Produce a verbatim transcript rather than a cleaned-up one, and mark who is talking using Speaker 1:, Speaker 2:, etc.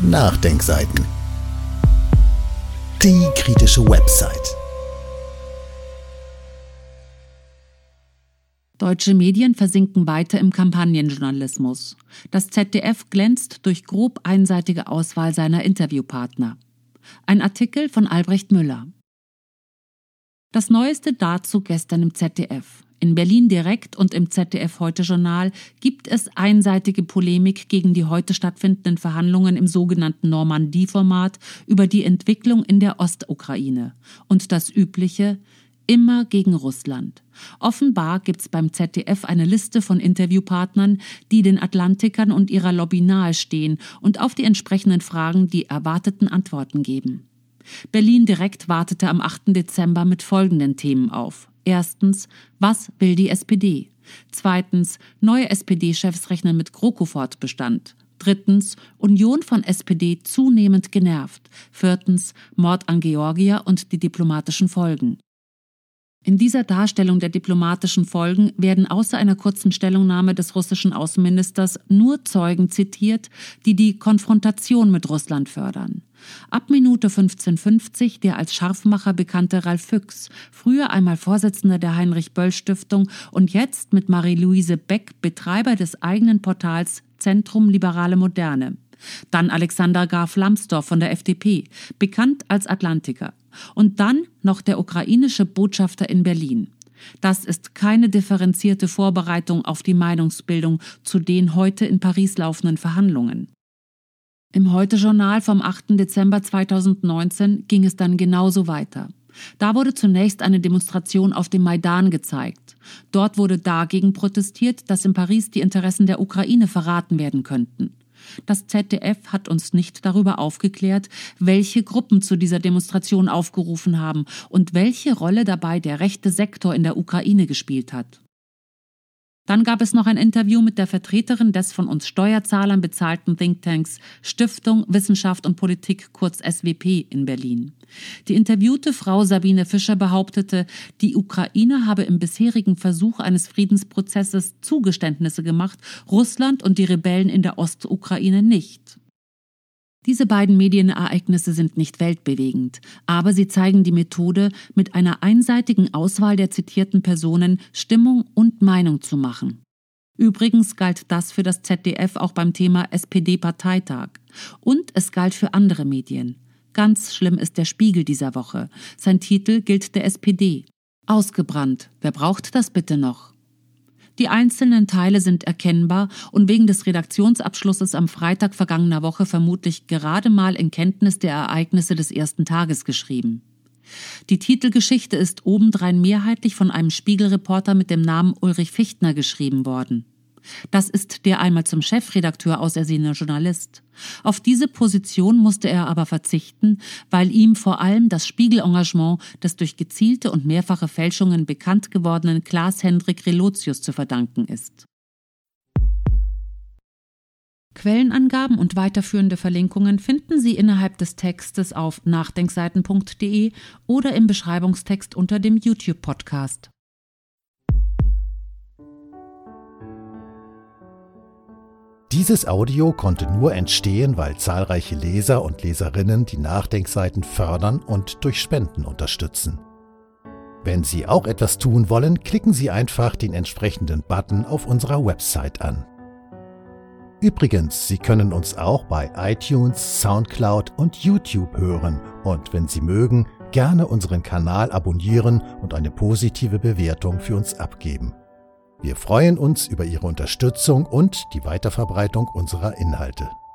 Speaker 1: Nachdenkseiten. Die kritische Website.
Speaker 2: Deutsche Medien versinken weiter im Kampagnenjournalismus. Das Z D F glänzt durch grob einseitige Auswahl seiner Interviewpartner. Ein Artikel von Albrecht Müller. Das Neueste dazu gestern im Z D F. In Berlin direkt und im Z D F Heute-Journal gibt es einseitige Polemik gegen die heute stattfindenden Verhandlungen im sogenannten Normandie-Format über die Entwicklung in der Ostukraine. Und das Übliche: immer gegen Russland. Offenbar gibt's beim Z D F eine Liste von Interviewpartnern, die den Atlantikern und ihrer Lobby nahestehen und auf die entsprechenden Fragen die erwarteten Antworten geben. Berlin direkt wartete am achten Dezember mit folgenden Themen auf. Erstens, was will die S P D? Zweitens, neue S P D-Chefs rechnen mit GroKo-Fortbestand. Drittens, Union von S P D zunehmend genervt. Viertens, Mord an Georgia und die diplomatischen Folgen. In dieser Darstellung der diplomatischen Folgen werden außer einer kurzen Stellungnahme des russischen Außenministers nur Zeugen zitiert, die die Konfrontation mit Russland fördern. Ab Minute fünfzehn fünfzig der als Scharfmacher bekannte Ralf Füchs, früher einmal Vorsitzender der Heinrich-Böll-Stiftung und jetzt mit Marie-Louise Beck Betreiber des eigenen Portals Zentrum Liberale Moderne. Dann Alexander Graf Lambsdorff von der F D P, bekannt als Atlantiker. Und dann noch der ukrainische Botschafter in Berlin. Das ist keine differenzierte Vorbereitung auf die Meinungsbildung zu den heute in Paris laufenden Verhandlungen. Im Heute-Journal vom achten Dezember zweitausendneunzehn ging es dann genauso weiter. Da wurde zunächst eine Demonstration auf dem Maidan gezeigt. Dort wurde dagegen protestiert, dass in Paris die Interessen der Ukraine verraten werden könnten. Das Z D F hat uns nicht darüber aufgeklärt, welche Gruppen zu dieser Demonstration aufgerufen haben und welche Rolle dabei der rechte Sektor in der Ukraine gespielt hat. Dann gab es noch ein Interview mit der Vertreterin des von uns Steuerzahlern bezahlten Thinktanks Stiftung Wissenschaft und Politik, kurz S W P, in Berlin. Die interviewte Frau Sabine Fischer behauptete, die Ukraine habe im bisherigen Versuch eines Friedensprozesses Zugeständnisse gemacht, Russland und die Rebellen in der Ostukraine nicht. Diese beiden Medienereignisse sind nicht weltbewegend, aber sie zeigen die Methode, mit einer einseitigen Auswahl der zitierten Personen Stimmung und Meinung zu machen. Übrigens galt das für das Z D F auch beim Thema S P D-Parteitag. Und es galt für andere Medien. Ganz schlimm ist der Spiegel dieser Woche. Sein Titel gilt der S P D. Ausgebrannt. Wer braucht das bitte noch? Die einzelnen Teile sind erkennbar und wegen des Redaktionsabschlusses am Freitag vergangener Woche vermutlich gerade mal in Kenntnis der Ereignisse des ersten Tages geschrieben. Die Titelgeschichte ist obendrein mehrheitlich von einem Spiegelreporter mit dem Namen Ulrich Fichtner geschrieben worden. Das ist der einmal zum Chefredakteur ausersehene Journalist. Auf diese Position musste er aber verzichten, weil ihm vor allem das Spiegel-Engagement des durch gezielte und mehrfache Fälschungen bekannt gewordenen Klaas-Hendrik Relotius zu verdanken ist. Quellenangaben und weiterführende Verlinkungen finden Sie innerhalb des Textes auf nachdenkseiten punkt de oder im Beschreibungstext unter dem YouTube-Podcast.
Speaker 1: Dieses Audio konnte nur entstehen, weil zahlreiche Leser und Leserinnen die Nachdenkseiten fördern und durch Spenden unterstützen. Wenn Sie auch etwas tun wollen, klicken Sie einfach den entsprechenden Button auf unserer Website an. Übrigens, Sie können uns auch bei iTunes, Soundcloud und YouTube hören und wenn Sie mögen, gerne unseren Kanal abonnieren und eine positive Bewertung für uns abgeben. Wir freuen uns über Ihre Unterstützung und die Weiterverbreitung unserer Inhalte.